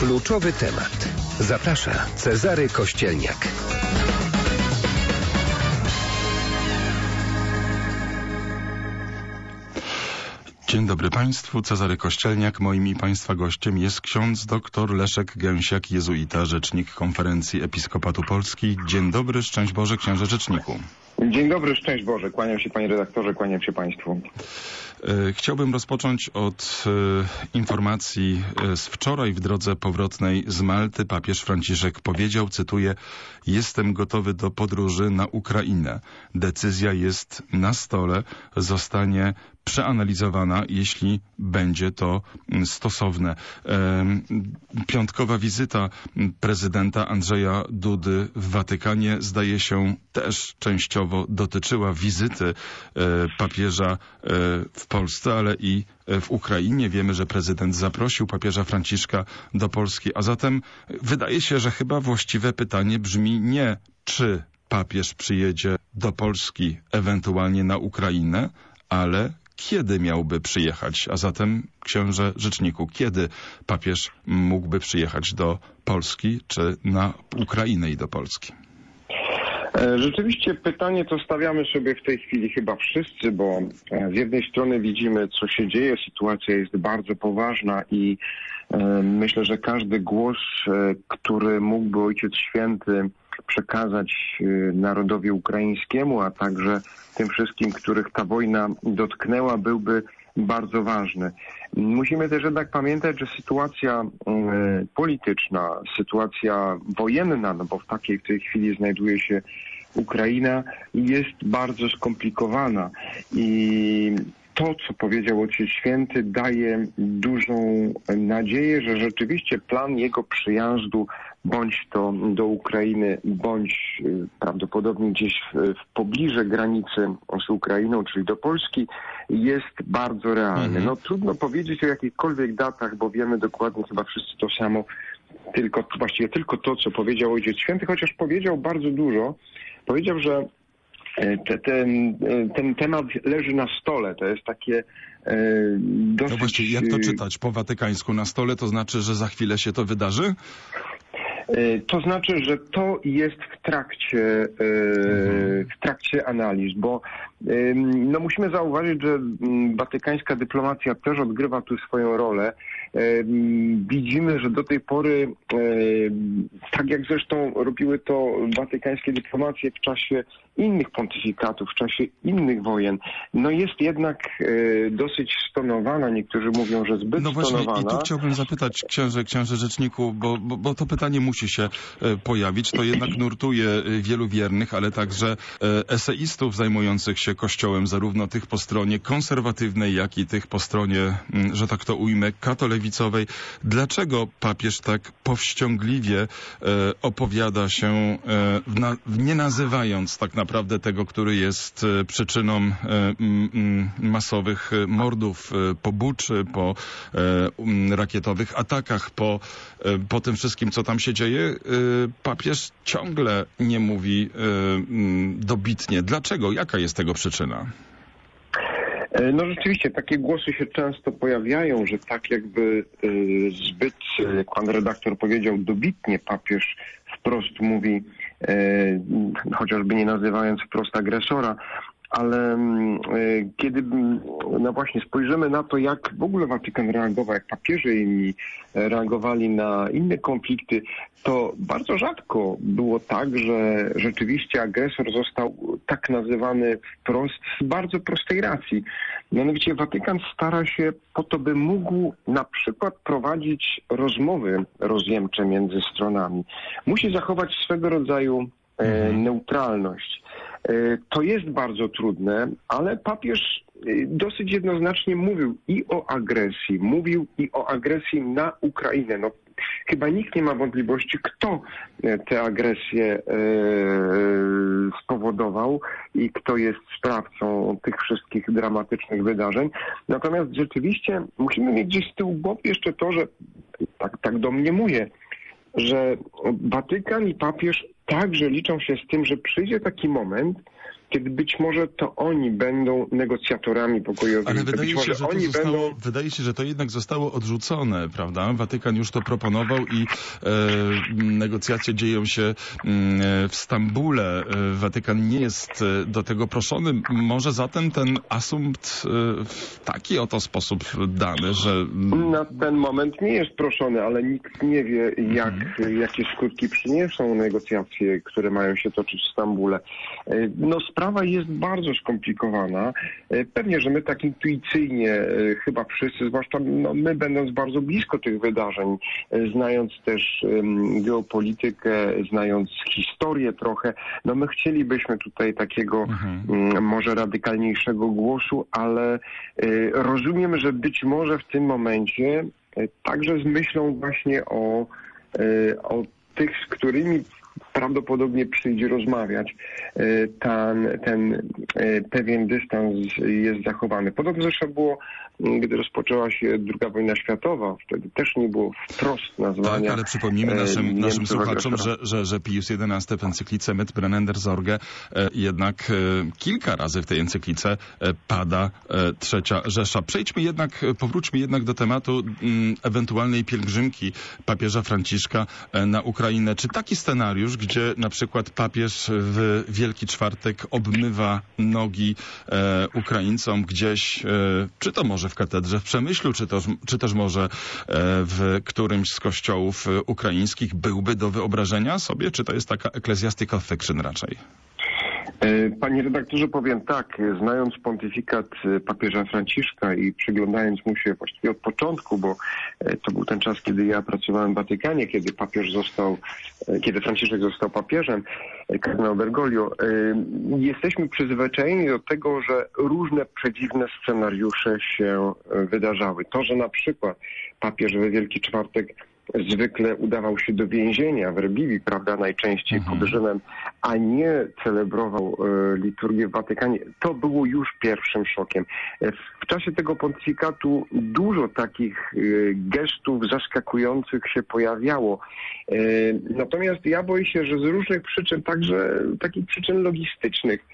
Kluczowy temat. Zaprasza Cezary Kościelniak. Dzień dobry Państwu, Cezary Kościelniak. Moim i Państwa gościem jest ksiądz dr Leszek Gęsiak, jezuita, rzecznik Konferencji Episkopatu Polski. Dzień dobry, szczęść Boże, księże rzeczniku. Dzień dobry, szczęść Boże. Kłaniam się panie redaktorze, kłaniam się Państwu. Chciałbym rozpocząć od informacji z wczoraj w drodze powrotnej z Malty. Papież Franciszek powiedział, cytuję: jestem gotowy do podróży na Ukrainę. Decyzja jest na stole, zostanie przeanalizowana, jeśli będzie to stosowne. Piątkowa wizyta prezydenta Andrzeja Dudy w Watykanie zdaje się też częściowo dotyczyła wizyty papieża w Polsce, ale i w Ukrainie. Wiemy, że prezydent zaprosił papieża Franciszka do Polski, a zatem wydaje się, że chyba właściwe pytanie brzmi nie, czy papież przyjedzie do Polski, ewentualnie na Ukrainę, ale kiedy miałby przyjechać? A zatem, księże rzeczniku, kiedy papież mógłby przyjechać do Polski, czy na Ukrainę i do Polski? Rzeczywiście pytanie to stawiamy sobie w tej chwili chyba wszyscy, bo z jednej strony widzimy, co się dzieje, sytuacja jest bardzo poważna i myślę, że każdy głos, który mógłby Ojciec Święty przekazać narodowi ukraińskiemu, a także tym wszystkim, których ta wojna dotknęła, byłby bardzo ważny. Musimy też jednak pamiętać, że sytuacja polityczna, sytuacja wojenna, no bo w takiej w tej chwili znajduje się Ukraina, jest bardzo skomplikowana i to, co powiedział Ojciec Święty, daje dużą nadzieję, że rzeczywiście plan jego przyjazdu bądź to do Ukrainy, bądź prawdopodobnie gdzieś w pobliżu granicy z Ukrainą, czyli do Polski, jest bardzo realny. No trudno powiedzieć o jakichkolwiek datach, bo wiemy dokładnie chyba wszyscy to samo, właściwie tylko to, co powiedział Ojciec Święty, chociaż powiedział bardzo dużo. Powiedział, że ten temat leży na stole. To jest takie dosyć... No właściwie, jak to czytać po watykańsku na stole? To znaczy, że za chwilę się to wydarzy? To znaczy, że to jest w trakcie analiz, bo no musimy zauważyć, że watykańska dyplomacja też odgrywa tu swoją rolę. Widzimy, że do tej pory, tak jak zresztą robiły to watykańskie dyplomacje w czasie innych pontyfikatów, w czasie innych wojen, no jest jednak dosyć stonowana. Niektórzy mówią, że zbyt stonowana. No właśnie, i tu chciałbym zapytać księże rzeczniku, bo to pytanie musi się pojawić. To jednak nurtuje wielu wiernych, ale także eseistów zajmujących się Kościołem, zarówno tych po stronie konserwatywnej, jak i tych po stronie, że tak to ujmę, katolewicowej. Dlaczego papież tak powściągliwie opowiada się, nie nazywając tak naprawdę tego, który jest przyczyną masowych mordów po Buczy, po rakietowych atakach, po tym wszystkim, co tam się dzieje, papież ciągle nie mówi dobitnie. Dlaczego? Jaka jest tego przyczyna? No rzeczywiście, takie głosy się często pojawiają, że tak jakby zbyt, jak pan redaktor powiedział, dobitnie papież wprost mówi, chociażby nie nazywając wprost agresora, ale kiedy no właśnie spojrzymy na to, jak w ogóle Watykan reagował, jak papieże inni reagowali na inne konflikty, to bardzo rzadko było tak, że rzeczywiście agresor został tak nazywany wprost z bardzo prostej racji. Mianowicie Watykan stara się po to, by mógł na przykład prowadzić rozmowy rozjemcze między stronami. Musi zachować swego rodzaju neutralność. To jest bardzo trudne, ale papież dosyć jednoznacznie mówił i o agresji na Ukrainę. No, chyba nikt nie ma wątpliwości, kto tę agresję spowodował i kto jest sprawcą tych wszystkich dramatycznych wydarzeń. Natomiast rzeczywiście musimy mieć gdzieś z tyłu głowy jeszcze to, że tak domniemuję, że Watykan i papież także liczą się z tym, że przyjdzie taki moment, kiedy być może to oni będą negocjatorami pokojowymi. Ale wydaje się, że to jednak zostało odrzucone, prawda? Watykan już to proponował i negocjacje dzieją się w Stambule. Watykan nie jest do tego proszony. Może zatem ten asumpt w taki oto sposób dany, że... Na ten moment nie jest proszony, ale nikt nie wie, jakie skutki przyniosą negocjacje, które mają się toczyć w Stambule. No, sprawa jest bardzo skomplikowana. Pewnie, że my tak intuicyjnie, chyba wszyscy, zwłaszcza my będąc bardzo blisko tych wydarzeń, znając też geopolitykę, znając historię trochę, no my chcielibyśmy tutaj takiego może radykalniejszego głosu, ale rozumiem, że być może w tym momencie także z myślą właśnie o tych, z którymi prawdopodobnie przyjdzie rozmawiać, ten pewien dystans jest zachowany. Podobnie zresztą było, gdy rozpoczęła się II wojna światowa, wtedy też nie było wprost nazwania. Tak, ale przypomnijmy naszym słuchaczom, że Pius XI w encyklice Mit brennender Sorge jednak kilka razy w tej encyklice pada Trzecia Rzesza. Powróćmy jednak do tematu ewentualnej pielgrzymki papieża Franciszka na Ukrainę. Czy taki scenariusz, gdzie na przykład papież w Wielki Czwartek obmywa nogi Ukraińcom gdzieś, czy to może w katedrze w Przemyślu, czy też może w którymś z kościołów ukraińskich, byłby do wyobrażenia sobie, czy to jest taka ecclesiastical fiction raczej? Panie redaktorze, powiem tak, znając pontyfikat papieża Franciszka i przyglądając mu się właściwie od początku, bo to był ten czas, kiedy ja pracowałem w Watykanie, kiedy Franciszek został papieżem, kardynał Bergoglio, jesteśmy przyzwyczajeni do tego, że różne przedziwne scenariusze się wydarzały. To, że na przykład papież we Wielki Czwartek zwykle udawał się do więzienia w Erbiwi, prawda, najczęściej pod Rzymem, a nie celebrował liturgię w Watykanie. To było już pierwszym szokiem. W czasie tego pontyfikatu dużo takich gestów zaskakujących się pojawiało. Natomiast ja boję się, że z różnych przyczyn, także takich przyczyn logistycznych,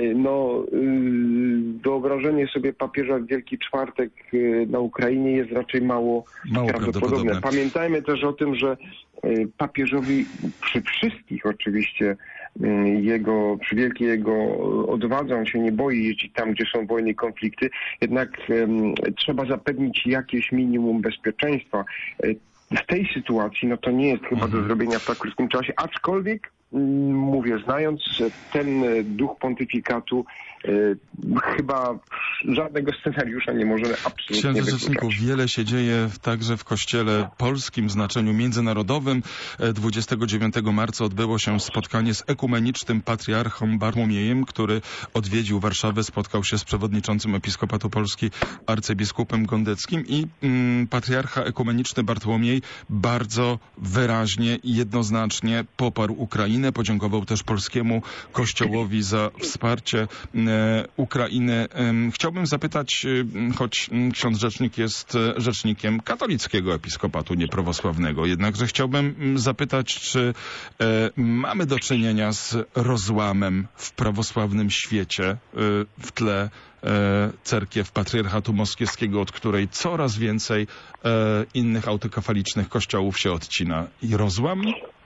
wyobrażenie sobie papieża w Wielki Czwartek na Ukrainie jest raczej mało prawdopodobne. Pamiętajmy też o tym, że papieżowi przy wszystkich oczywiście przy wielkiej jego odwadze, on się nie boi jeździć tam, gdzie są wojny i konflikty, jednak trzeba zapewnić jakieś minimum bezpieczeństwa. W tej sytuacji, to nie jest chyba do zrobienia w tak krótkim czasie, aczkolwiek mówię, znając ten duch pontyfikatu, chyba żadnego scenariusza nie możemy absolutnie Księże rzeczniku, wiele się dzieje także w Kościele polskim w znaczeniu międzynarodowym. 29 marca odbyło się spotkanie z ekumenicznym patriarchą Bartłomiejem, który odwiedził Warszawę, spotkał się z przewodniczącym Episkopatu Polski arcybiskupem Gondeckim i patriarcha ekumeniczny Bartłomiej bardzo wyraźnie i jednoznacznie poparł Ukrainę, podziękował też polskiemu Kościołowi za wsparcie Ukrainy. Chciałbym zapytać, choć ksiądz rzecznik jest rzecznikiem katolickiego episkopatu, nie prawosławnego, jednakże chciałbym zapytać, czy mamy do czynienia z rozłamem w prawosławnym świecie w tle cerkiew patriarchatu moskiewskiego, od której coraz więcej innych autokefalicznych kościołów się odcina. I rozłam?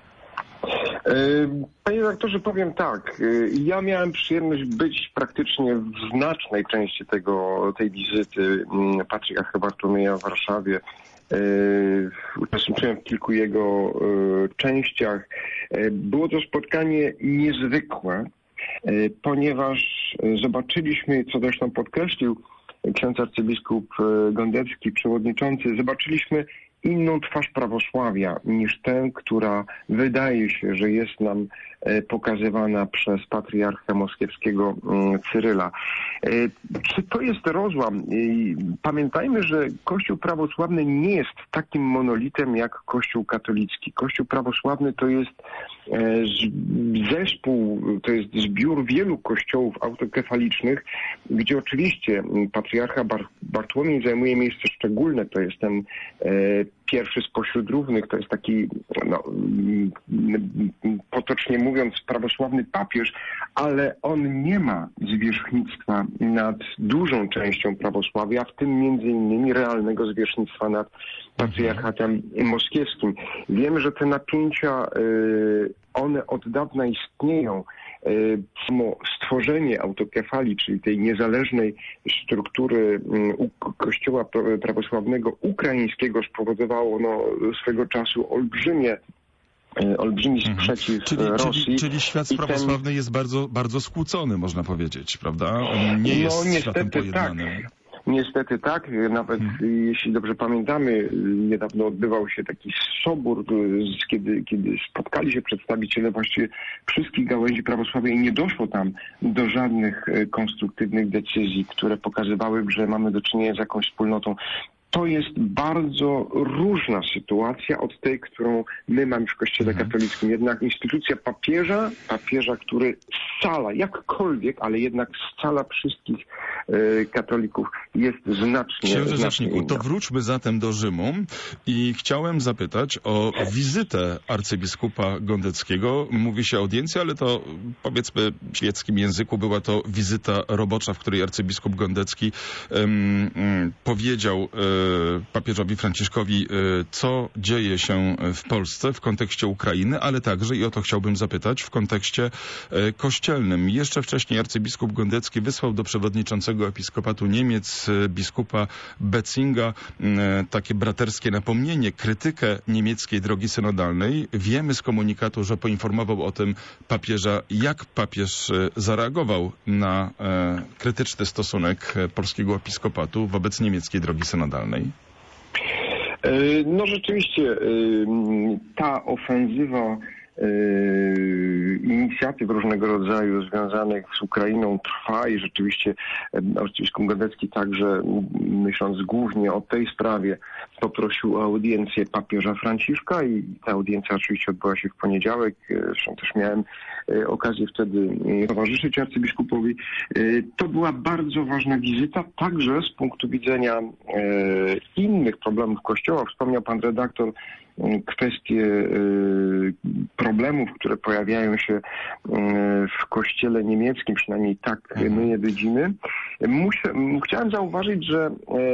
Panie redaktorze, powiem tak. Ja miałem przyjemność być praktycznie w znacznej części tej wizyty patriarcha Bartłomieja w Warszawie. Uczestniczyłem w kilku jego częściach. Było to spotkanie niezwykłe, ponieważ zobaczyliśmy, co zresztą podkreślił ksiądz arcybiskup Gondecki, przewodniczący, zobaczyliśmy inną twarz prawosławia niż tę, która wydaje się, że jest nam pokazywana przez patriarchę moskiewskiego Cyryla. Czy to jest rozłam? Pamiętajmy, że Kościół prawosławny nie jest takim monolitem jak Kościół katolicki. Kościół prawosławny to jest zespół, to jest zbiór wielu kościołów autokefalicznych, gdzie oczywiście patriarcha Bartłomiej zajmuje miejsce szczególne, to jest ten pierwszy spośród równych, to jest taki, no, potocznie mówiąc, prawosławny papież, ale on nie ma zwierzchnictwa nad dużą częścią prawosławia, w tym między innymi realnego zwierzchnictwa nad patriarchatem moskiewskim. Wiemy, że te napięcia, one od dawna istnieją. Samo stworzenie autokefalii, czyli tej niezależnej struktury Kościoła prawosławnego ukraińskiego spowodowało swego czasu olbrzymi sprzeciw Rosji. Czyli świat prawosławny jest bardzo, bardzo skłócony, można powiedzieć, prawda? On nie jest światem pojednanym. Tak. Niestety tak, nawet jeśli dobrze pamiętamy, niedawno odbywał się taki sobór, kiedy spotkali się przedstawiciele właściwie wszystkich gałęzi prawosławia i nie doszło tam do żadnych konstruktywnych decyzji, które pokazywały, że mamy do czynienia z jakąś wspólnotą. To jest bardzo różna sytuacja od tej, którą my mamy w Kościele katolickim. Jednak instytucja papieża, który scala jakkolwiek, ale jednak scala wszystkich katolików, jest znacznie Księże rzeczniku, inna. to wróćmy zatem do Rzymu i chciałem zapytać o wizytę arcybiskupa Gondeckiego. Mówi się audiencja, ale to powiedzmy w świeckim języku była to wizyta robocza, w której arcybiskup Gondecki powiedział papieżowi Franciszkowi, co dzieje się w Polsce w kontekście Ukrainy, ale także, i o to chciałbym zapytać, w kontekście kościelnym. Jeszcze wcześniej arcybiskup Gondecki wysłał do przewodniczącego episkopatu Niemiec, biskupa Betzinga, takie braterskie napomnienie, krytykę niemieckiej drogi synodalnej. Wiemy z komunikatu, że poinformował o tym papieża. Jak papież zareagował na krytyczny stosunek polskiego episkopatu wobec niemieckiej drogi synodalnej? No rzeczywiście ta ofensywa inicjatyw różnego rodzaju związanych z Ukrainą trwa i rzeczywiście arcybiskup Gondecki także, myśląc głównie o tej sprawie, poprosił o audiencję papieża Franciszka i ta audiencja oczywiście odbyła się w poniedziałek. Zresztą też miałem okazję wtedy towarzyszyć arcybiskupowi. To była bardzo ważna wizyta, także z punktu widzenia innych problemów Kościoła. Wspomniał pan redaktor kwestie problemów, które pojawiają się w kościele niemieckim, przynajmniej tak my je widzimy. Chciałem zauważyć, że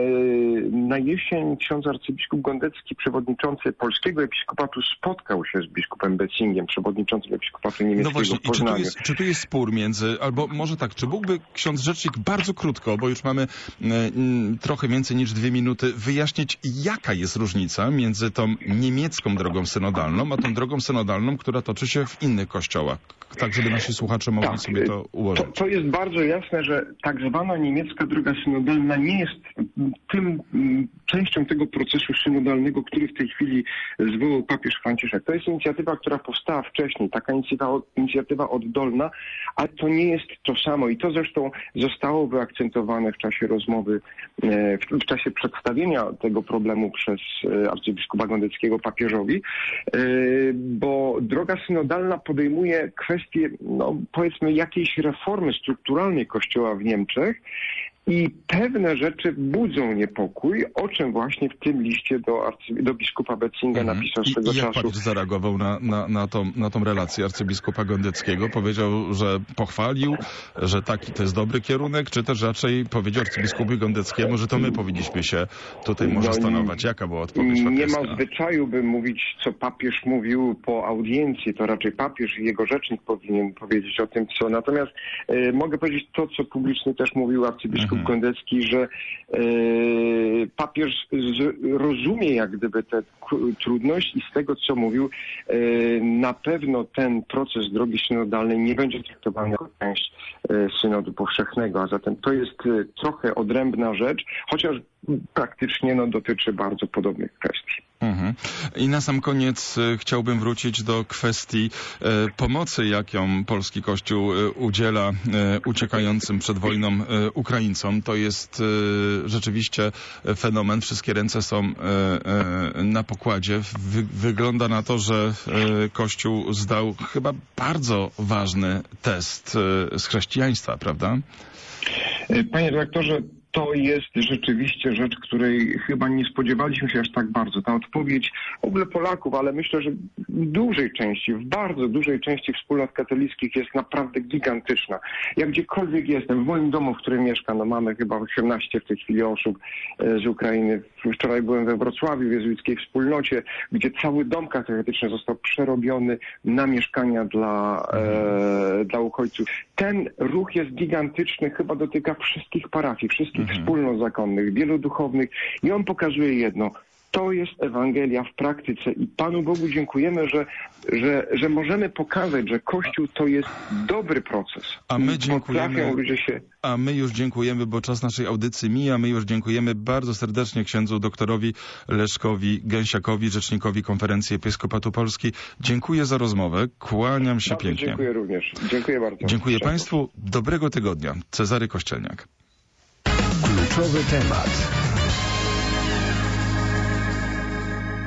na jesień ksiądz arcybiskup Gondecki, przewodniczący polskiego episkopatu, spotkał się z biskupem Betzingiem, przewodniczącym episkopatu niemieckiego. No właśnie, w Poznaniu. Czy tu jest spór między, albo może tak, czy mógłby ksiądz rzecznik bardzo krótko, bo już mamy trochę więcej niż 2 minuty, wyjaśnić, jaka jest różnica między tą niemiecką drogą synodalną, a tą drogą synodalną, która toczy się w innych kościołach, tak żeby nasi słuchacze mogli sobie to ułożyć. To jest bardzo jasne, że tak zwana niemiecka droga synodalna nie jest tym częścią tego procesu synodalnego, który w tej chwili zwołał papież Franciszek. To jest inicjatywa, która powstała wcześniej, taka inicjatywa oddolna, ale to nie jest to samo i to zresztą zostało wyakcentowane w czasie rozmowy, w czasie przedstawienia tego problemu przez arcybiskupa Gondeckiego papieżowi, bo droga synodalna podejmuje kwestię, powiedzmy, jakiejś reformy strukturalnej Kościoła w Niemczech i pewne rzeczy budzą niepokój, o czym właśnie w tym liście do biskupa Betzinga napisał swego czasu. I jak czasu. papież zareagował na tą relację arcybiskupa Gondeckiego? Powiedział, że pochwalił, że taki to jest dobry kierunek, czy też raczej powiedział arcybiskupowi Gondeckiemu, że to my powinniśmy się tutaj może stanować? Jaka była odpowiedź papieska? Nie ma zwyczaju, by mówić, co papież mówił po audiencji. To raczej papież i jego rzecznik powinien powiedzieć o tym, co. Natomiast mogę powiedzieć to, co publicznie też mówił arcybiskup Gondecki, że papież rozumie jak gdyby tę trudność i z tego, co mówił, na pewno ten proces drogi synodalnej nie będzie traktowany jako część synodu powszechnego, a zatem to jest trochę odrębna rzecz, chociaż praktycznie dotyczy bardzo podobnych kwestii. I na sam koniec chciałbym wrócić do kwestii pomocy, jaką polski Kościół udziela uciekającym przed wojną Ukraińcom. To jest rzeczywiście fenomen. Wszystkie ręce są na pokładzie. Wygląda na to, że Kościół zdał chyba bardzo ważny test z chrześcijaństwa, prawda? Panie redaktorze, To jest rzeczywiście rzecz, której chyba nie spodziewaliśmy się aż tak bardzo. Ta odpowiedź w ogóle Polaków, ale myślę, że w bardzo dużej części wspólnot katolickich jest naprawdę gigantyczna. Ja gdziekolwiek jestem, w moim domu, w którym mieszkam, no mamy chyba 18 w tej chwili osób z Ukrainy. Wczoraj byłem we Wrocławiu, w jezuickiej wspólnocie, gdzie cały dom katechetyczny został przerobiony na mieszkania dla uchodźców. Ten ruch jest gigantyczny, chyba dotyka wszystkich parafii, wszystkich wspólnot zakonnych, wielu duchownych i on pokazuje jedno. To jest Ewangelia w praktyce i Panu Bogu dziękujemy, że możemy pokazać, że Kościół to jest dobry proces. A my już dziękujemy, bo czas naszej audycji mija. My już dziękujemy bardzo serdecznie księdzu doktorowi Leszkowi Gęsiakowi, rzecznikowi Konferencji Episkopatu Polski. Dziękuję za rozmowę. Kłaniam się pięknie. Dziękuję również. Dziękuję bardzo. Dziękuję Państwu. Dobrego tygodnia. Cezary Kościelniak. Kluczowy temat.